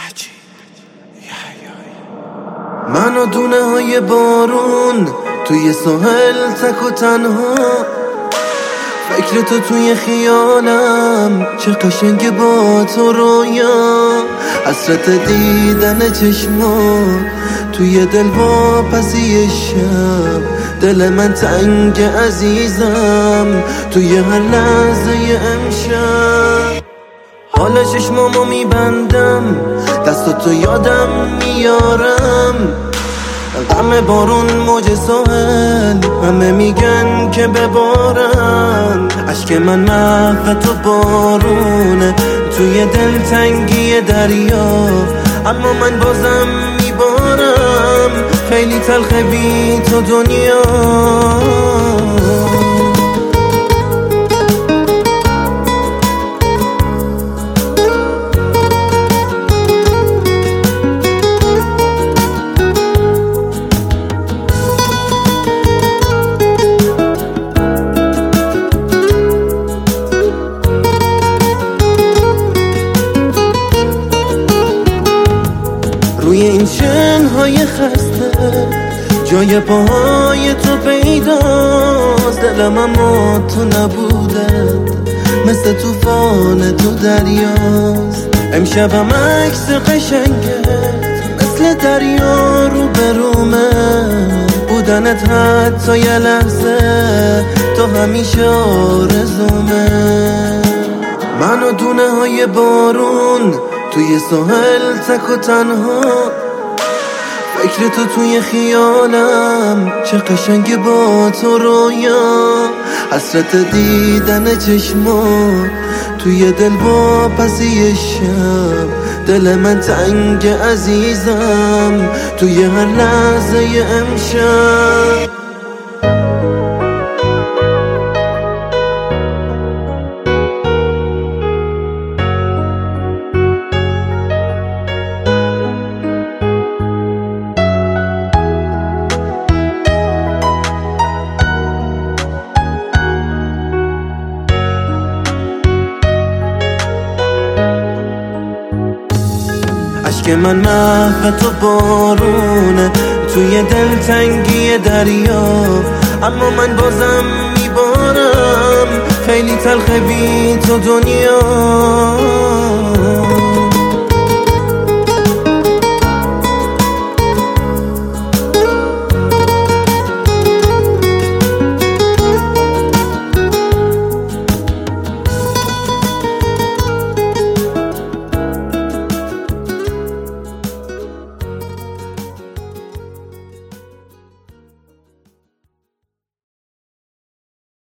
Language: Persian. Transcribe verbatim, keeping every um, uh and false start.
من و دونه های بارون توی ساحل تک و تنها، فکر تو توی خیالم، چه قشنگ با تو رویا، حسرت دیدن چشما توی دل واپسی شب، دل من تنگ عزیزم توی هر لحظه امشب. حالا چشمامو میبندم، دستاتو یادم میارم، غم بارون موج ساحل، همه میگن که ببارم، عشق من محو تو بارونه توی دل تنگی دریا، اما من بازم میبارم، خیلی تلخه بی تو دنیا. روی این چنهای خسته جای پاهای تو پیداست، دلم اما تو نبوده، مثل توفان تو دریاست، امشبم عکس قشنگت مثل دریا رو برومه، بودنت حتی یه لحظه تو همیشه آرزومه. من و دونه های بارون توی ساحل تک و تنها، فکر تو توی خیالم، چه قشنگ با تو رویا، حسرت دیدن چشما توی دل واپسی شب، دل من تنگ عزیزم توی هر لحظه امشب. عشق من محو تو بارونه توی دل تنگی دریا، اما من بازم میبارم، خیلی تلخه بی تو دنیا.